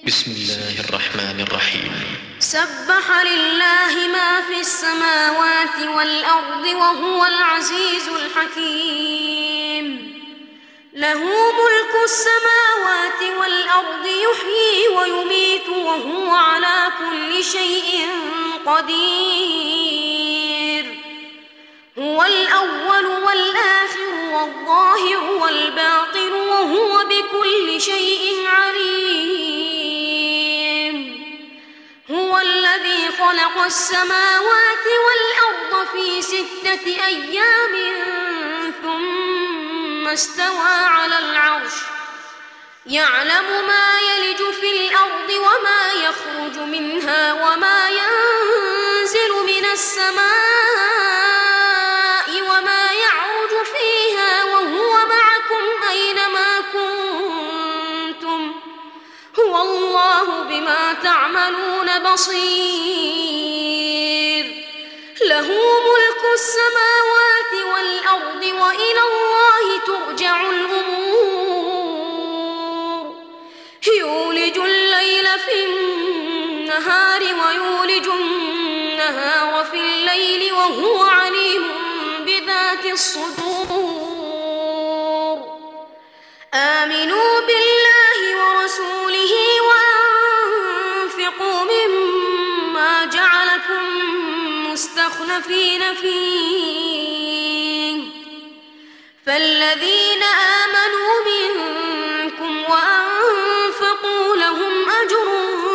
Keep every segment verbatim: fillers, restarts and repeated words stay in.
بسم الله الرحمن الرحيم. سبح لله ما في السماوات والأرض وهو العزيز الحكيم. له ملك السماوات والأرض يحيي ويميت وهو على كل شيء قدير. هو الأول والآخر والظاهر والباطن وهو بكل شيء عليم. هو الذي خلق السماوات والأرض في ستة أيام ثم استوى على العرش يعلم ما يلج في الأرض وما يخرج منها وما ينزل من السماء وما يعرج فيها وهو معكم أينما كنتم هو الله بما تعملون بصير. له ملك السماوات والأرض وإلى الله ترجع الأمور. يولج الليل في النهار ويولج النهار في الليل وهو عليم بذات الصدور. آمنوا بالله ورسوله وأنفقوا مما جعلكم مستخلفين فيه فالذين آمنوا منكم وأنفقوا لهم أجر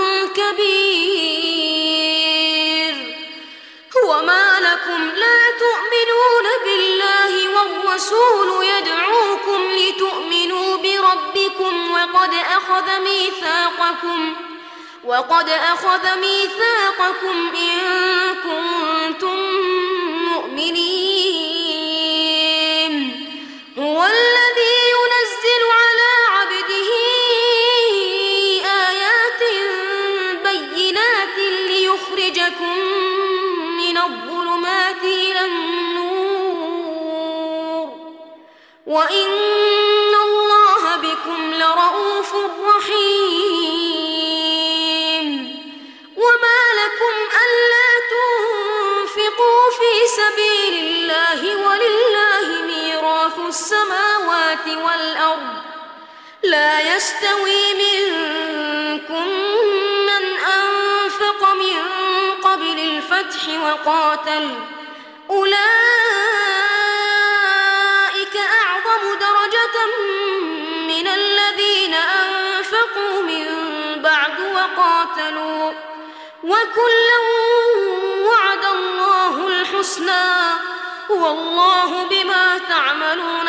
كبير. وما لكم لا تؤمنون بالله والرسول يدعوكم لتؤمنوا بربكم وقد أخذ ميثاقكم وقد أخذ ميثاقكم إن كنتم مؤمنين. هو الذي ينزل على عبده آيات بينات ليخرجكم من الظلمات إلى النور وإن الله بكم لرءوف رحيم. وما لكم ألا تنفقوا في سبيل الله ولله ميراث السماوات والأرض لا يستوي منكم من أنفق من قبل الفتح وقاتل أولئك أعظم درجة من الذين أنفقوا من بعد وقاتلوا وكلا وعد الله الحسنى والله بما تعملون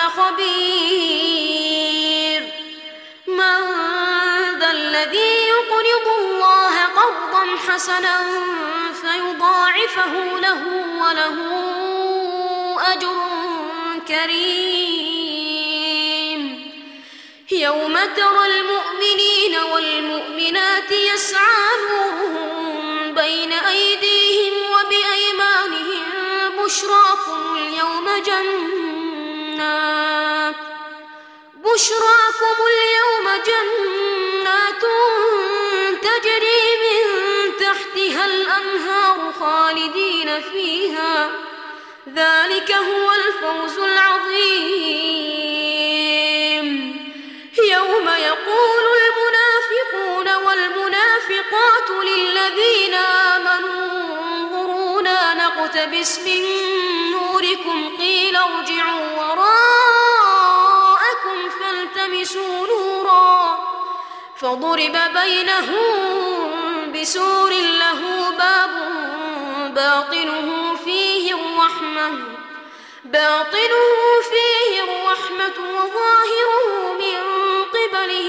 خبير. من ذا الذي يقرض الله قرضا حسنا فيضاعفه له وله أجر كريم. يوم ترى المؤمنين والمؤمنات يسعى نورهم بين أيديهم وبأيمانهم بشراكم اليوم جنات بشراكم اليوم جنات تجري من تحتها الأنهار خالدين فيها ذلك هو الفوز العظيم. يوم يقول المنافقون والمنافقات للذين آمنوا انظرونا نقتبس من نوركم قيل ارجعوا وراءكم فالتمسوا نورا فضرب بينهم بسور له باب باطنه فيه الرحمة باطنه فيه الرحمة وظاهره من قبله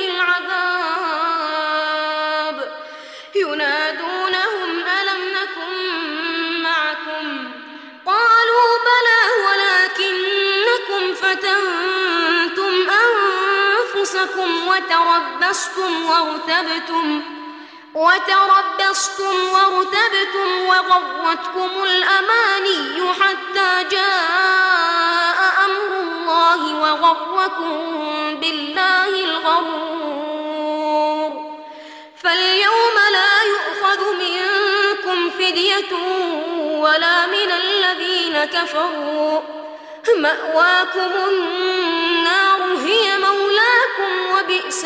العذاب. ينادونهم ألم نكن معكم قالوا بلى ولكنكم فتنتم أنفسكم وتربصتم وارتبتم وتربصتم وارتبتم وغرتكم الأماني حتى جاء أمر الله وغركم بالله الغرور. فاليوم لا يؤخذ منكم فدية ولا من الذين كفروا، مأواكم النار هي مولاكم وبئس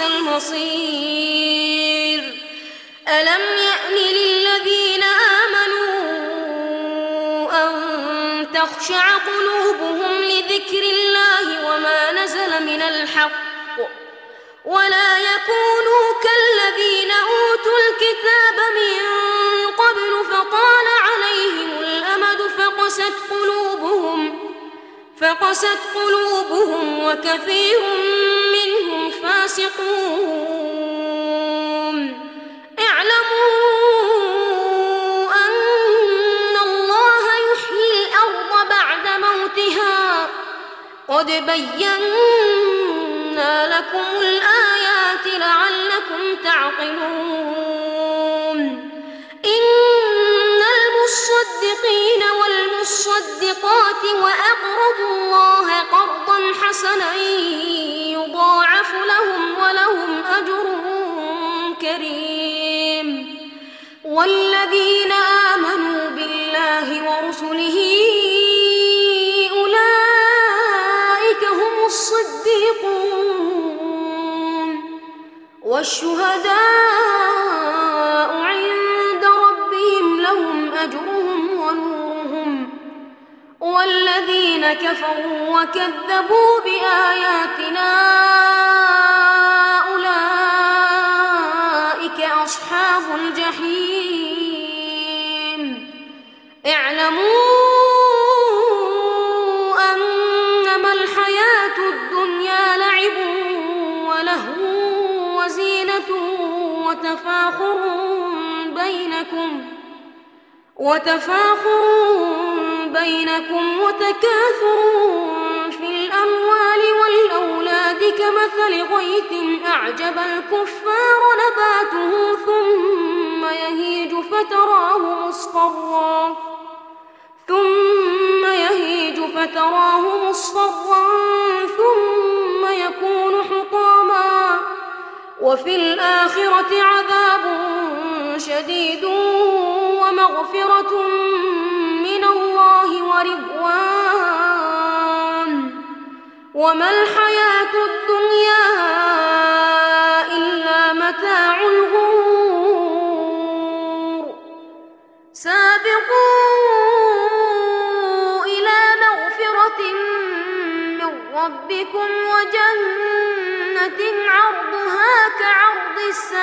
المصير. ألم يأن للذين آمنوا أن تخشع قلوبهم لذكر الله وما نزل من الحق ولا يكونوا كالذين أوتوا الكتاب من قبل فطال عليهم الأمد فقست قلوبهم فقست قلوبهم وكثير منهم فاسقون. اعلموا أن الله يحيي الأرض بعد موتها قد بينا لكم الآيات لعلكم تعقلون. إن المصدقين والمصدقات وأقرضوا الله قرضا حسنا يضاعف لهم ولهم أجر كريم. والذين آمنوا بالله ورسله أولئك هم الصديقون والشهداء عند ربهم لهم أجرهم ونورهم. والذين كفروا وكذبوا بآياتنا أولئك أصحاب الجحيم. اعلموا أنما الحياة الدنيا لعب ولهو وزينة وتفاخر بينكم وتفاخر بينكم وتكاثر في الأموال والأولاد كمثل غيث أعجب الكفار نباته ثم يهيج فتراه مصفرا ثم يهيج فتراه مصفرا ثم يكون حطاما وفي الآخرة عذاب شديد ومغفرة من الله ورضوان وما الحياة الدنيا إلا متاع الغرور. سابقوا إلى مغفرة من ربكم وجنة عرضها كعرض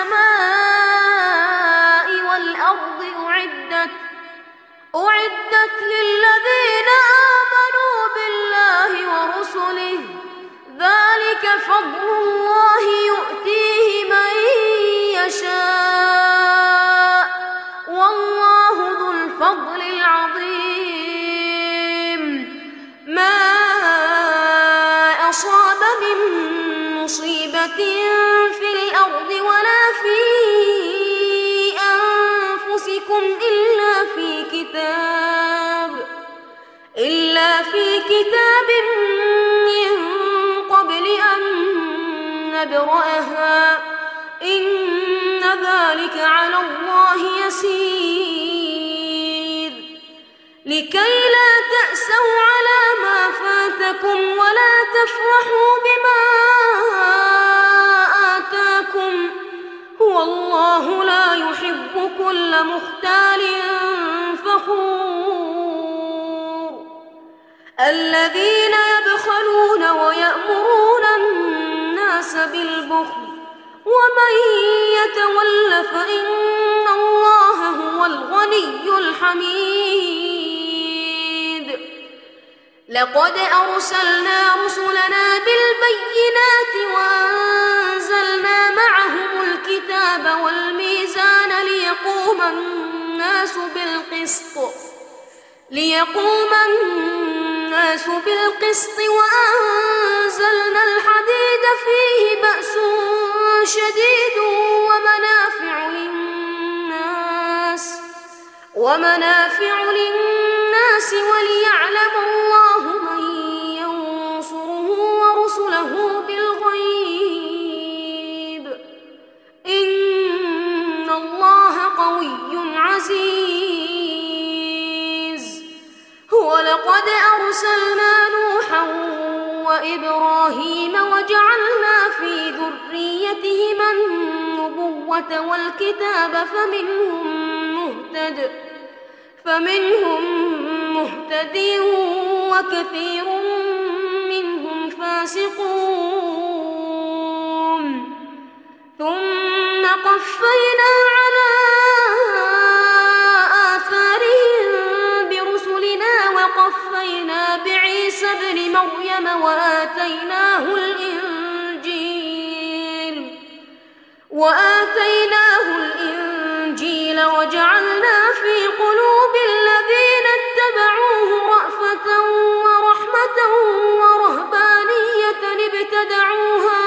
السماء والأرض أعدت أعدت للذين آمنوا بالله ورسله ذلك فضل الله يؤتيه من يشاء والله ذو الفضل العظيم. ما أصاب من مصيبة في الأرض ولا في أنفسكم إلا في كتاب إلا في كتاب من قبل أن نبرأها إن ذلك على الله يسير. لكي لا تأسوا على ما فاتكم ولا تفرحوا بما آتاكم والله لا يحب كل مختال فخور. الذين يبخلون ويأمرون الناس بالبخل ومن يتول فإن الله هو الغني الحميد. لقد أرسلنا رسلنا بالبينات وأنزلنا معهم الكتاب والميزان ليقوم الناس بالقسط ليقوم الناس بالقسط وأنزلنا الحديد فيه بأس شديد ومنافع للناس ومنافع للناس وليعلم الله من ينصره ورسله بالغيب إن ولقد أرسلنا نوحا وإبراهيم وجعلنا في ذريتهما النبوة والكتاب فمنهم مهتد فمنهم مهتد وكثير منهم فاسقون ثم قفينا على آثارهم برسلنا وقفينا بعيسى ابن مريم وآتيناه الإنجيل وآتيناه الإنجيل وجعلنا في قلوب الذين اتبعوه رأفة ورحمة ورهبانية ابتدعوها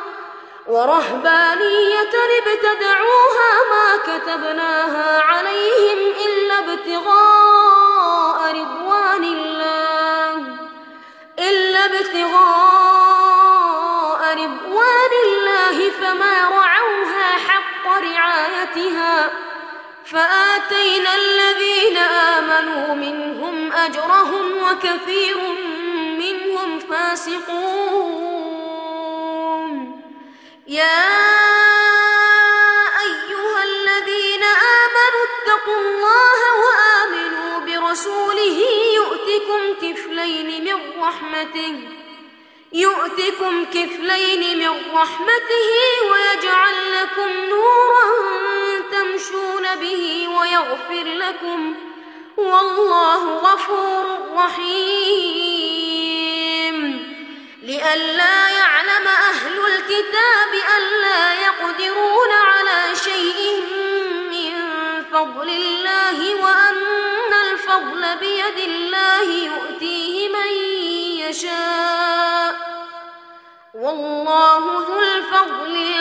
ورهبانية ابتدعوها ما كتبناها عليهم إلا ابتغاء رضوان الله إلا ابتغاء رضوان الله فما رعوها حق رعايتها فآتينا الذين آمنوا منهم أجرهم وكثير منهم فاسقون يا أيها الذين آمنوا اتقوا الله وآمنوا برسوله يؤتكم كفلين من رحمته يؤتكم كفلين من رحمته ويجعل لكم نورا تمشون به ويغفر لكم والله غفور رحيم لئلا يعلم أهل الكتاب ألا يقدرون على شيء من فضل الله وأن الفضل بيد الله يؤتيه من يشاء والله ذو الفضل